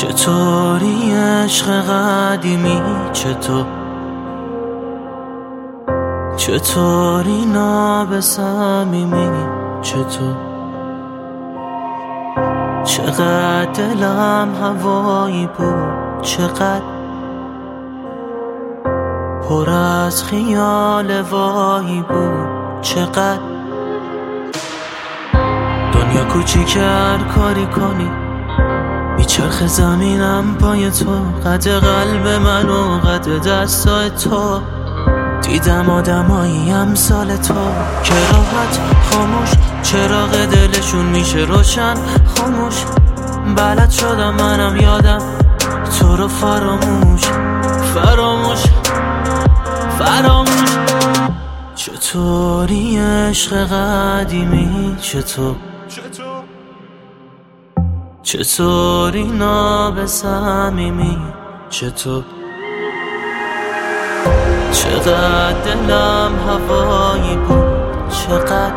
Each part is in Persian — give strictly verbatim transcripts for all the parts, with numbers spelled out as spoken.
چطوری عشق قدیمی چطور، چطوری ناب صمیمی چطور، چقدر دلم هوایی بود، چقدر پر از خیال وایی بود، چقدر دنیا کوچیک هر کاری کنی میچرخ زمینم پای تو، قد قلب من و قد دستای تو. دیدم آدمایی امثال تو که راحت خاموش چراغ دلشون میشه روشن خاموش. بلد شدم منم یادم تو رو فراموش فراموش فراموش. چطوری عشق قدیمی چطور، چطوری ناب صمیمی چطور، چقدر دلم هوایی بود، چقدر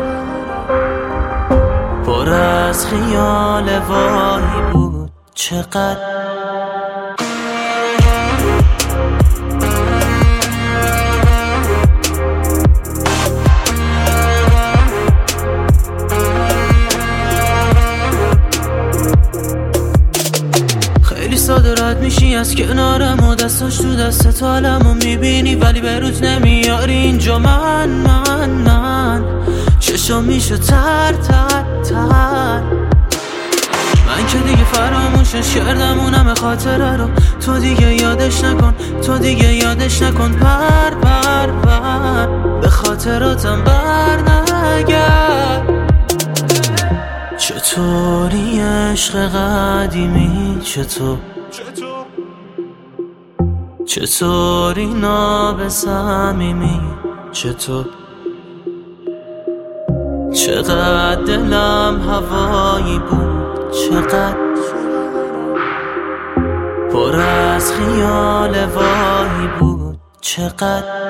پر از خیال وایی بود، چقدر ساده رد میشی از کنارم و دستاش تو دست حالمو میبینی، ولی به روز نمیاری اینجا. من من من چشم میشه تر تر تر. من که دیگه فراموشش کردم اونم خاطره رو، تو دیگه یادش نکن، تو دیگه یادش نکن. پر پر پر به خاطراتم بر نگرد. چطوری عشق قدیمی چطور، چطوری ناب صمیمی چطور، چقدر دلم هوایی بود، چقدر پر از خیال وایی بود، چقدر